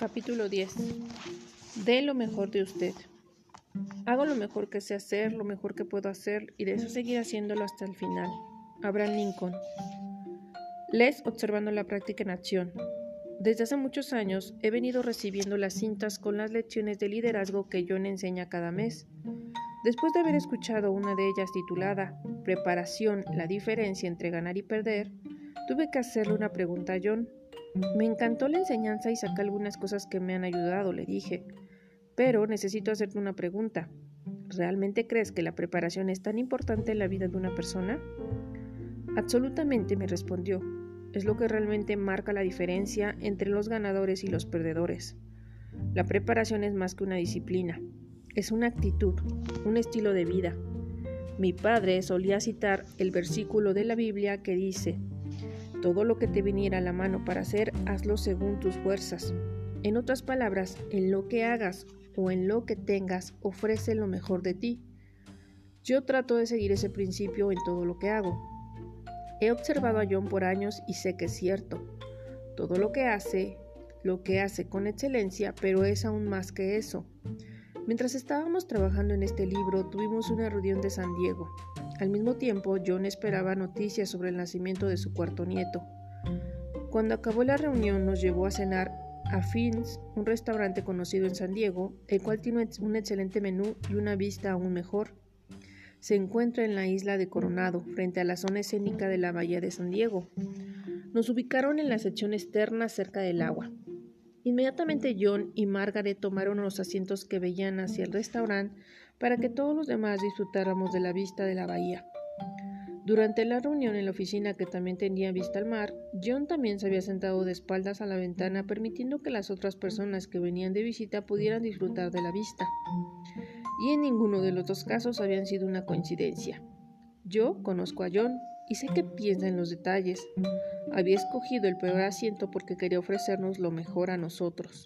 Capítulo 10. Dé lo mejor de usted. Hago lo mejor que sé hacer, lo mejor que puedo hacer, y de eso seguir haciéndolo hasta el final. Abraham Lincoln. Les observando la práctica en acción. Desde hace muchos años he venido recibiendo las cintas con las lecciones de liderazgo que John enseña cada mes. Después de haber escuchado una de ellas titulada Preparación, la diferencia entre ganar y perder, tuve que hacerle una pregunta a John. Me encantó la enseñanza y saqué algunas cosas que me han ayudado, le dije. Pero necesito hacerte una pregunta. ¿Realmente crees que la preparación es tan importante en la vida de una persona? Absolutamente, me respondió. Es lo que realmente marca la diferencia entre los ganadores y los perdedores. La preparación es más que una disciplina. Es una actitud, un estilo de vida. Mi padre solía citar el versículo de la Biblia que dice: todo lo que te viniera a la mano para hacer, hazlo según tus fuerzas. En otras palabras, en lo que hagas o en lo que tengas, ofrece lo mejor de ti. Yo trato de seguir ese principio en todo lo que hago. He observado a John por años y sé que es cierto. Todo lo que hace con excelencia, pero es aún más que eso. Mientras estábamos trabajando en este libro, tuvimos una reunión de San Diego. Al mismo tiempo, John esperaba noticias sobre el nacimiento de su cuarto nieto. Cuando acabó la reunión, nos llevó a cenar a Finn's, un restaurante conocido en San Diego, el cual tiene un excelente menú y una vista aún mejor. Se encuentra en la isla de Coronado, frente a la zona escénica de la bahía de San Diego. Nos ubicaron en la sección externa cerca del agua. Inmediatamente John y Margaret tomaron los asientos que veían hacia el restaurante para que todos los demás disfrutáramos de la vista de la bahía. Durante la reunión en la oficina, que también tenía vista al mar, John también se había sentado de espaldas a la ventana, permitiendo que las otras personas que venían de visita pudieran disfrutar de la vista. Y en ninguno de los dos casos habían sido una coincidencia. Yo conozco a John y sé que piensa en los detalles. Había escogido el peor asiento porque quería ofrecernos lo mejor a nosotros.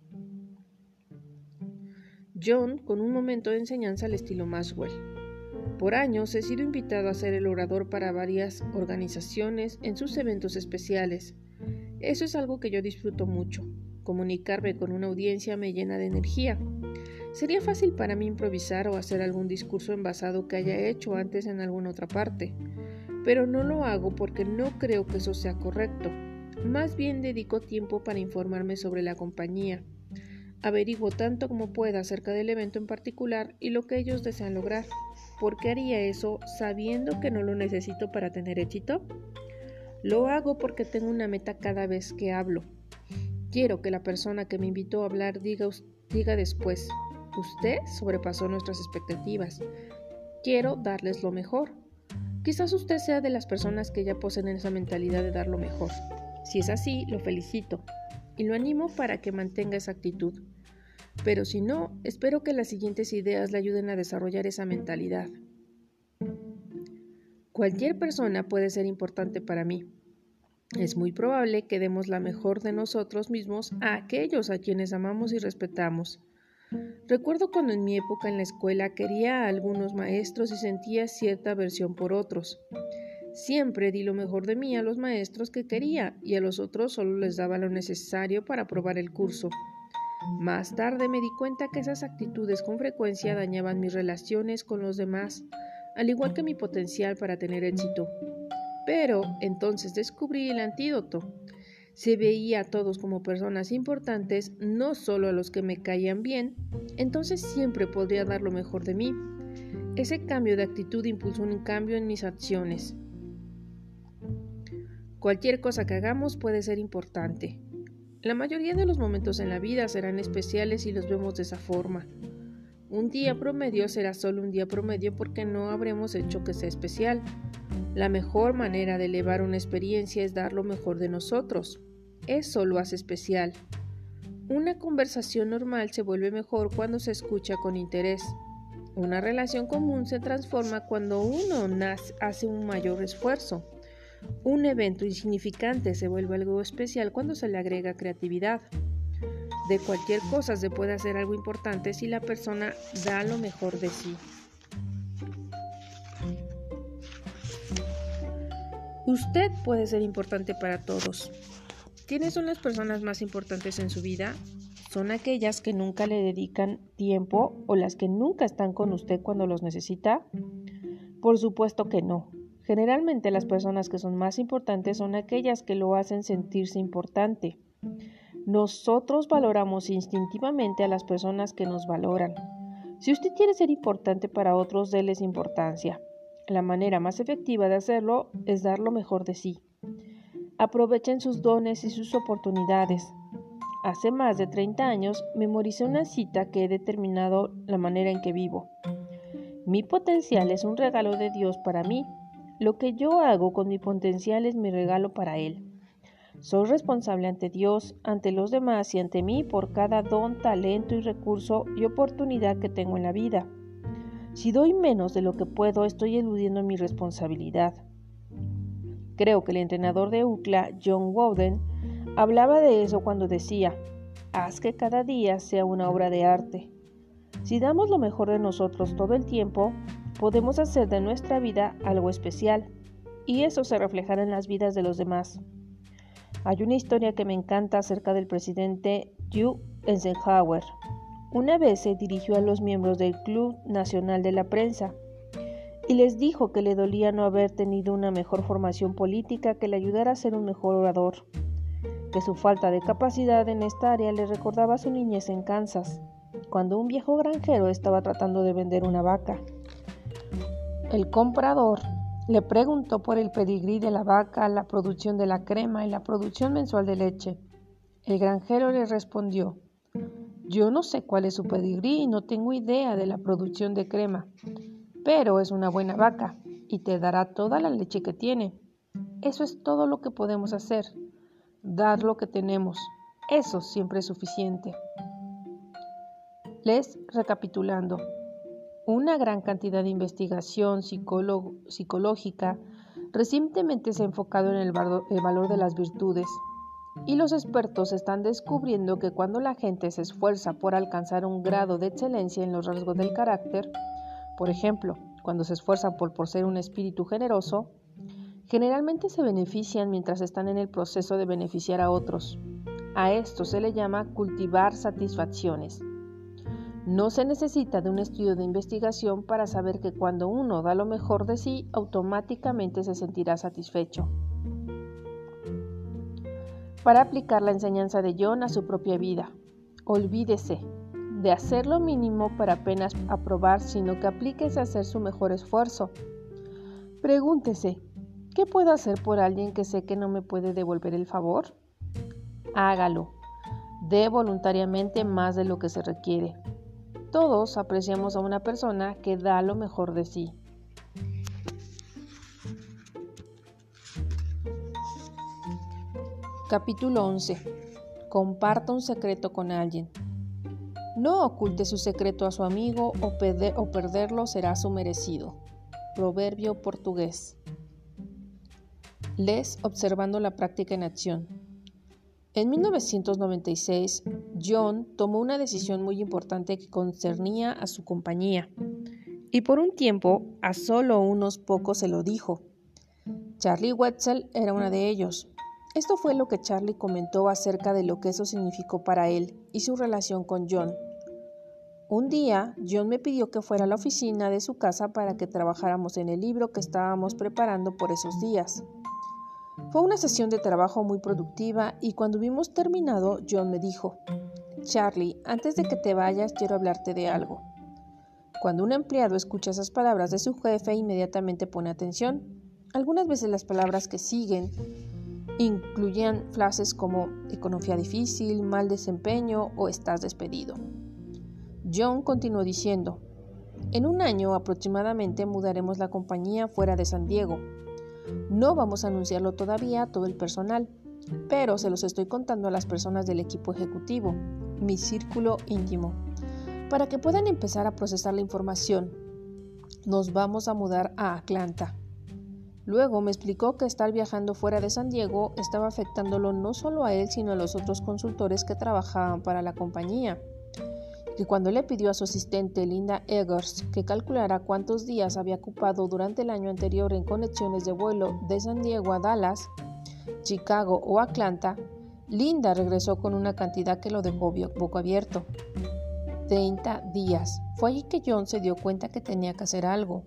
John, con un momento de enseñanza al estilo Maxwell. Por años he sido invitado a ser el orador para varias organizaciones en sus eventos especiales. Eso es algo que yo disfruto mucho. Comunicarme con una audiencia me llena de energía. Sería fácil para mí improvisar o hacer algún discurso envasado que haya hecho antes en alguna otra parte. Pero no lo hago porque no creo que eso sea correcto. Más bien dedico tiempo para informarme sobre la compañía. Averiguo tanto como pueda acerca del evento en particular y lo que ellos desean lograr. ¿Por qué haría eso sabiendo que no lo necesito para tener éxito? Lo hago porque tengo una meta cada vez que hablo. Quiero que la persona que me invitó a hablar diga después: usted sobrepasó nuestras expectativas. Quiero darles lo mejor. Quizás usted sea de las personas que ya poseen esa mentalidad de dar lo mejor. Si es así, lo felicito y lo animo para que mantenga esa actitud. Pero si no, espero que las siguientes ideas le ayuden a desarrollar esa mentalidad. Cualquier persona puede ser importante para mí. Es muy probable que demos la mejor de nosotros mismos a aquellos a quienes amamos y respetamos. Recuerdo cuando en mi época en la escuela quería a algunos maestros y sentía cierta aversión por otros. Siempre di lo mejor de mí a los maestros que quería y a los otros solo les daba lo necesario para aprobar el curso. Más tarde me di cuenta que esas actitudes con frecuencia dañaban mis relaciones con los demás, al igual que mi potencial para tener éxito. Pero entonces descubrí el antídoto. Se veía a todos como personas importantes, no solo a los que me caían bien, entonces siempre podría dar lo mejor de mí. Ese cambio de actitud impulsó un cambio en mis acciones. Cualquier cosa que hagamos puede ser importante. La mayoría de los momentos en la vida serán especiales si los vemos de esa forma. Un día promedio será solo un día promedio porque no habremos hecho que sea especial. La mejor manera de elevar una experiencia es dar lo mejor de nosotros. Eso lo hace especial. Una conversación normal se vuelve mejor cuando se escucha con interés. Una relación común se transforma cuando uno hace un mayor esfuerzo. Un evento insignificante se vuelve algo especial cuando se le agrega creatividad. De cualquier cosa se puede hacer algo importante si la persona da lo mejor de sí. Usted puede ser importante para todos. ¿Quiénes son las personas más importantes en su vida? ¿Son aquellas que nunca le dedican tiempo o las que nunca están con usted cuando los necesita? Por supuesto que no. Generalmente las personas que son más importantes son aquellas que lo hacen sentirse importante. Nosotros valoramos instintivamente a las personas que nos valoran. Si usted quiere ser importante para otros, déles importancia. La manera más efectiva de hacerlo es dar lo mejor de sí. Aprovechen sus dones y sus oportunidades. Hace más de 30 años memoricé una cita que he determinado la manera en que vivo. Mi potencial es un regalo de Dios para mí. Lo que yo hago con mi potencial es mi regalo para Él. Soy responsable ante Dios, ante los demás y ante mí por cada don, talento y recurso y oportunidad que tengo en la vida. Si doy menos de lo que puedo, estoy eludiendo mi responsabilidad. Creo que el entrenador de UCLA, John Wooden, hablaba de eso cuando decía: haz que cada día sea una obra de arte. Si damos lo mejor de nosotros todo el tiempo, podemos hacer de nuestra vida algo especial, y eso se reflejará en las vidas de los demás. Hay una historia que me encanta acerca del presidente Hugh Eisenhower. Una vez se dirigió a los miembros del Club Nacional de la Prensa y les dijo que le dolía no haber tenido una mejor formación política que le ayudara a ser un mejor orador, que su falta de capacidad en esta área le recordaba su niñez en Kansas, cuando un viejo granjero estaba tratando de vender una vaca. El comprador le preguntó por el pedigrí de la vaca, la producción de la crema y la producción mensual de leche. El granjero le respondió: yo no sé cuál es su pedigrí y no tengo idea de la producción de crema, pero es una buena vaca y te dará toda la leche que tiene. Eso es todo lo que podemos hacer, dar lo que tenemos. Eso siempre es suficiente. Recapitulando. Una gran cantidad de investigación psicológica recientemente se ha enfocado en el valor de las virtudes, y los expertos están descubriendo que cuando la gente se esfuerza por alcanzar un grado de excelencia en los rasgos del carácter, por ejemplo, cuando se esfuerzan por ser un espíritu generoso, generalmente se benefician mientras están en el proceso de beneficiar a otros. A esto se le llama cultivar satisfacciones. No se necesita de un estudio de investigación para saber que cuando uno da lo mejor de sí, automáticamente se sentirá satisfecho. Para aplicar la enseñanza de John a su propia vida, olvídese de hacer lo mínimo para apenas aprobar, sino que aplíquese a hacer su mejor esfuerzo. Pregúntese: ¿qué puedo hacer por alguien que sé que no me puede devolver el favor? Hágalo. Dé voluntariamente más de lo que se requiere. Todos apreciamos a una persona que da lo mejor de sí. Capítulo 11. Comparta un secreto con alguien. No oculte su secreto a su amigo o perderlo será su merecido. Proverbio portugués. Observando la práctica en acción. En 1996, John tomó una decisión muy importante que concernía a su compañía, y por un tiempo a solo unos pocos se lo dijo. Charlie Wetzel era una de ellos. Esto fue lo que Charlie comentó acerca de lo que eso significó para él y su relación con John. Un día, John me pidió que fuera a la oficina de su casa para que trabajáramos en el libro que estábamos preparando por esos días. Fue una sesión de trabajo muy productiva y cuando hubimos terminado, John me dijo: Charlie, antes de que te vayas, quiero hablarte de algo. Cuando un empleado escucha esas palabras de su jefe, inmediatamente pone atención. Algunas veces las palabras que siguen incluían frases como economía difícil, mal desempeño o estás despedido. John continuó diciendo: en un año aproximadamente mudaremos la compañía fuera de San Diego. No vamos a anunciarlo todavía a todo el personal, pero se los estoy contando a las personas del equipo ejecutivo, mi círculo íntimo, para que puedan empezar a procesar la información. Nos vamos a mudar a Atlanta. Luego me explicó que estar viajando fuera de San Diego estaba afectándolo no solo a él, sino a los otros consultores que trabajaban para la compañía. Que cuando le pidió a su asistente Linda Eggers que calculara cuántos días había ocupado durante el año anterior en conexiones de vuelo de San Diego a Dallas, Chicago o Atlanta, Linda regresó con una cantidad que lo dejó boca abierto. 30 días. Fue allí que John se dio cuenta que tenía que hacer algo.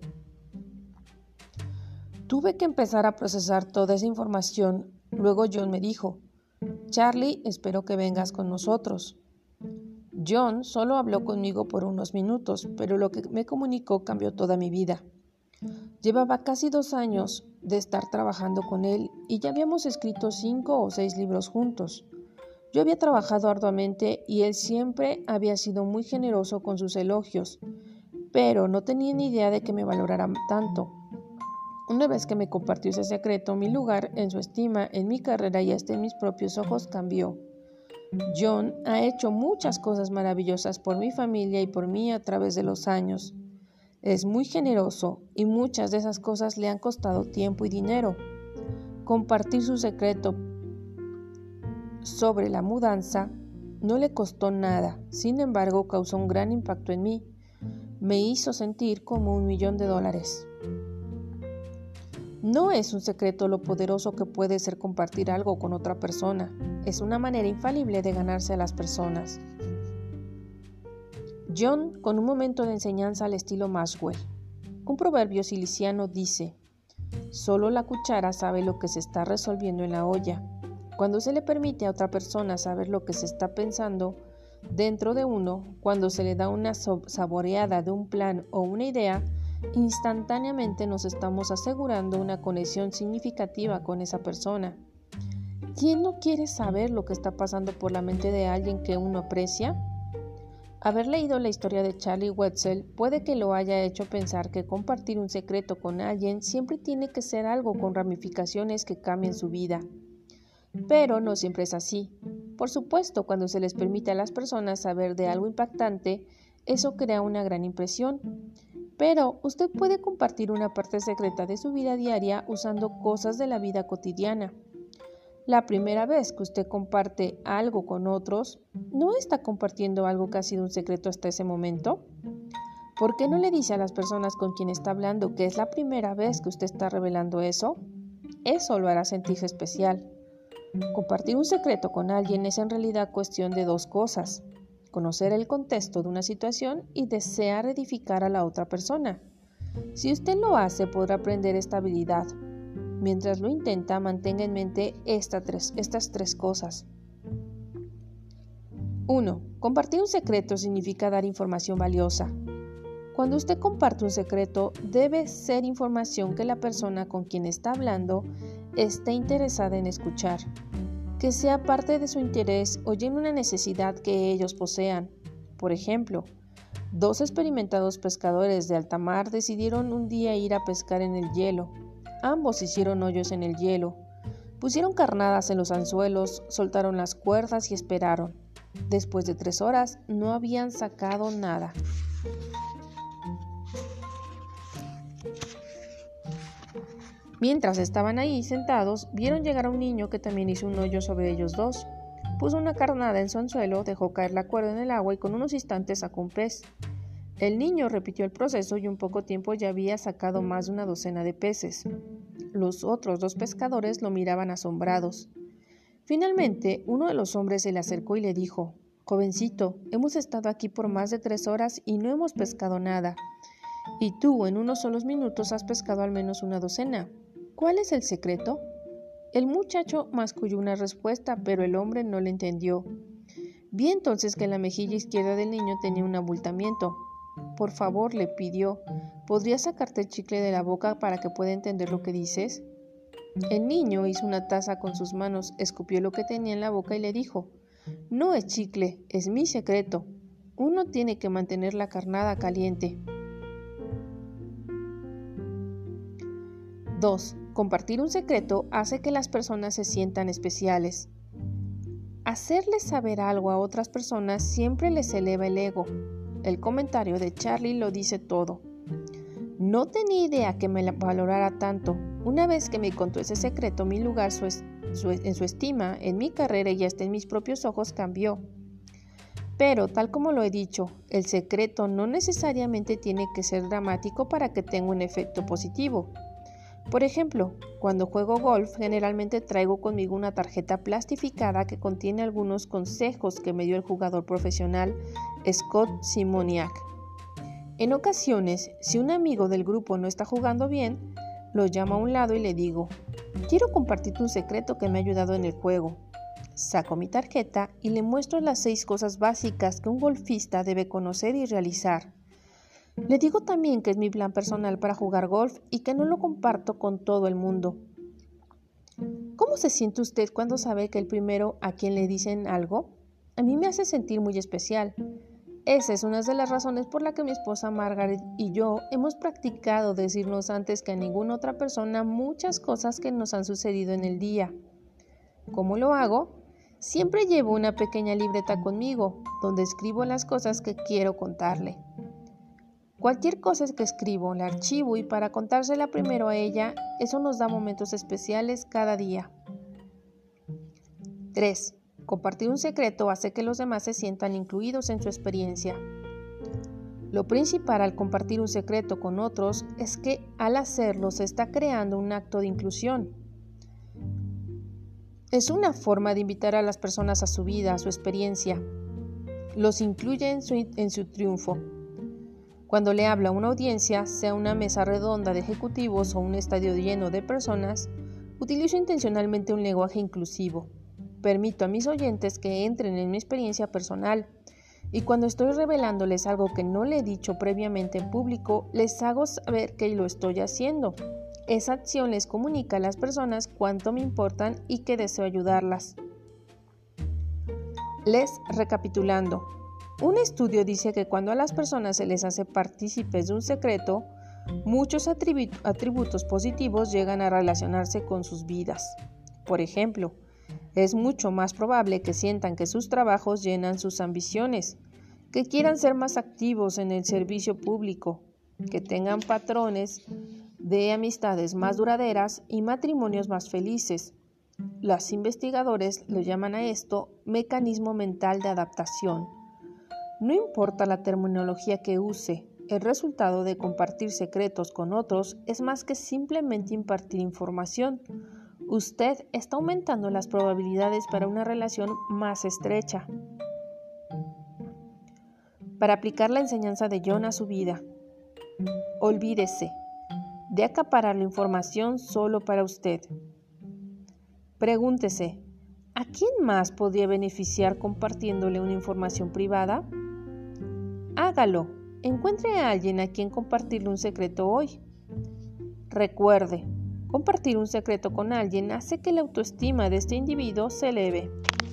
Tuve que empezar a procesar toda esa información. Luego John me dijo: Charlie, espero que vengas con nosotros. John solo habló conmigo por unos minutos, pero lo que me comunicó cambió toda mi vida. Llevaba casi 2 años de estar trabajando con él y ya habíamos escrito 5 o 6 libros juntos. Yo había trabajado arduamente y él siempre había sido muy generoso con sus elogios, pero no tenía ni idea de que me valorara tanto. Una vez que me compartió ese secreto, mi lugar en su estima, en mi carrera y hasta en mis propios ojos cambió. John ha hecho muchas cosas maravillosas por mi familia y por mí a través de los años. Es muy generoso y muchas de esas cosas le han costado tiempo y dinero. Compartir su secreto sobre la mudanza no le costó nada, sin embargo causó un gran impacto en mí. Me hizo sentir como $1,000,000. No es un secreto lo poderoso que puede ser compartir algo con otra persona. Es una manera infalible de ganarse a las personas. John, con un momento de enseñanza al estilo Maxwell. Un proverbio siliciano dice: solo la cuchara sabe lo que se está resolviendo en la olla. Cuando se le permite a otra persona saber lo que se está pensando dentro de uno, cuando se le da una saboreada de un plan o una idea, instantáneamente nos estamos asegurando una conexión significativa con esa persona. ¿Quién no quiere saber lo que está pasando por la mente de alguien que uno aprecia? Haber leído la historia de Charlie Wetzel puede que lo haya hecho pensar que compartir un secreto con alguien siempre tiene que ser algo con ramificaciones que cambien su vida. Pero no siempre es así. Por supuesto, cuando se les permite a las personas saber de algo impactante, eso crea una gran impresión. Pero usted puede compartir una parte secreta de su vida diaria usando cosas de la vida cotidiana. La primera vez que usted comparte algo con otros, ¿no está compartiendo algo que ha sido un secreto hasta ese momento? ¿Por qué no le dice a las personas con quien está hablando que es la primera vez que usted está revelando eso? Eso lo hará sentirse especial. Compartir un secreto con alguien es en realidad cuestión de 2 cosas: conocer el contexto de una situación y desear edificar a la otra persona. Si usted lo hace, podrá aprender esta habilidad. Mientras lo intenta, mantenga en mente estas 3 cosas. 1. Compartir un secreto significa dar información valiosa. Cuando usted comparte un secreto, debe ser información que la persona con quien está hablando esté interesada en escuchar, que sea parte de su interés o llene una necesidad que ellos posean. Por ejemplo, 2 experimentados pescadores de alta mar decidieron un día ir a pescar en el hielo. Ambos hicieron hoyos en el hielo, pusieron carnadas en los anzuelos, soltaron las cuerdas y esperaron. Después de 3 horas no habían sacado nada. Mientras estaban ahí sentados, vieron llegar a un niño que también hizo un hoyo sobre ellos 2. Puso una carnada en su anzuelo, dejó caer la cuerda en el agua y con unos instantes sacó un pez. El niño repitió el proceso y en poco tiempo ya había sacado más de una docena de peces. Los otros 2 pescadores lo miraban asombrados. Finalmente, uno de los hombres se le acercó y le dijo: «Jovencito, hemos estado aquí por más de 3 horas y no hemos pescado nada. Y tú, en unos solos minutos, has pescado al menos una docena. ¿Cuál es el secreto?». El muchacho masculló una respuesta, pero el hombre no le entendió. Vi entonces que en la mejilla izquierda del niño tenía un abultamiento. «Por favor», le pidió, «¿podrías sacarte el chicle de la boca para que pueda entender lo que dices?». El niño hizo una taza con sus manos, escupió lo que tenía en la boca y le dijo: «No es chicle, es mi secreto. Uno tiene que mantener la carnada caliente». 2. Compartir un secreto hace que las personas se sientan especiales. Hacerles saber algo a otras personas siempre les eleva el ego. El comentario de Charlie lo dice todo. «No tenía idea que me valorara tanto. Una vez que me contó ese secreto, mi lugar en su estima, en mi carrera y hasta en mis propios ojos cambió». Pero, tal como lo he dicho, el secreto no necesariamente tiene que ser dramático para que tenga un efecto positivo. Por ejemplo, cuando juego golf, generalmente traigo conmigo una tarjeta plastificada que contiene algunos consejos que me dio el jugador profesional Scott Simoniak. En ocasiones, si un amigo del grupo no está jugando bien, lo llamo a un lado y le digo: quiero compartirte un secreto que me ha ayudado en el juego. Saco mi tarjeta y le muestro las 6 cosas básicas que un golfista debe conocer y realizar. Le digo también que es mi plan personal para jugar golf y que no lo comparto con todo el mundo. ¿Cómo se siente usted cuando sabe que el primero a quien le dicen algo? A mí me hace sentir muy especial. Esa es una de las razones por la que mi esposa Margaret y yo hemos practicado decirnos antes que a ninguna otra persona muchas cosas que nos han sucedido en el día. ¿Cómo lo hago? Siempre llevo una pequeña libreta conmigo, donde escribo las cosas que quiero contarle. Cualquier cosa que escribo, la archivo y para contársela primero a ella, eso nos da momentos especiales cada día. 3. Compartir un secreto hace que los demás se sientan incluidos en su experiencia. Lo principal al compartir un secreto con otros es que al hacerlo se está creando un acto de inclusión. Es una forma de invitar a las personas a su vida, a su experiencia. Los incluye en su triunfo. Cuando le habla a una audiencia, sea una mesa redonda de ejecutivos o un estadio lleno de personas, utilizo intencionalmente un lenguaje inclusivo. Permito a mis oyentes que entren en mi experiencia personal y cuando estoy revelándoles algo que no le he dicho previamente en público, les hago saber que lo estoy haciendo. Esa acción les comunica a las personas cuánto me importan y que deseo ayudarlas. Recapitulando. Un estudio dice que cuando a las personas se les hace partícipes de un secreto, muchos atributos positivos llegan a relacionarse con sus vidas. Por ejemplo, es mucho más probable que sientan que sus trabajos llenan sus ambiciones, que quieran ser más activos en el servicio público, que tengan patrones de amistades más duraderas y matrimonios más felices. Los investigadores lo llaman a esto mecanismo mental de adaptación. No importa la terminología que use, el resultado de compartir secretos con otros es más que simplemente impartir información. Usted está aumentando las probabilidades para una relación más estrecha. Para aplicar la enseñanza de John a su vida, olvídese de acaparar la información solo para usted. Pregúntese, ¿a quién más podría beneficiar compartiéndole una información privada? Hágalo. Encuentre a alguien a quien compartirle un secreto hoy. Recuerde, compartir un secreto con alguien hace que la autoestima de este individuo se eleve.